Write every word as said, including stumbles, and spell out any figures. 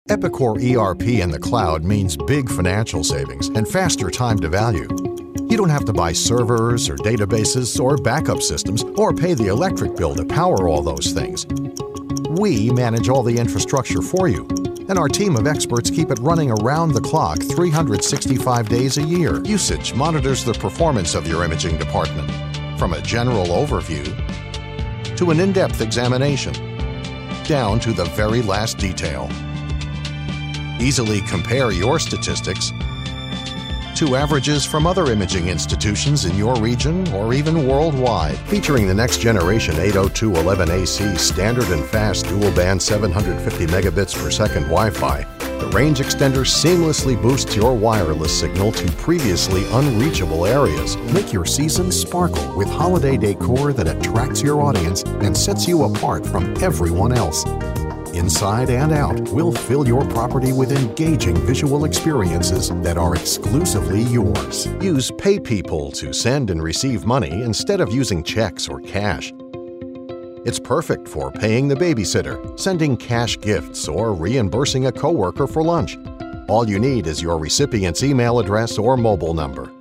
Epicor E R P in the cloud means big financial savings and faster time to value. You don't have to buy servers or databases or backup systems or pay the electric bill to power all those things. We manage all the infrastructure for you, and our team of experts keep it running around the clock three hundred sixty-five days a year. Usage monitors the performance of your imaging department, from a general overview to an in-depth examination, down to the very last detail. Easily compare your statistics to averages from other imaging institutions in your region or even worldwide. Featuring the next generation eight oh two dot eleven A C standard and fast dual-band seven hundred fifty megabits per second Wi-Fi, the range extender seamlessly boosts your wireless signal to previously unreachable areas. Make your season sparkle with holiday decor that attracts your audience and sets you apart from everyone else. Inside and out, we'll fill your property with engaging visual experiences that are exclusively yours. Use PayPeople to send and receive money instead of using checks or cash. It's perfect for paying the babysitter, sending cash gifts, or reimbursing a coworker for lunch. All you need is your recipient's email address or mobile number.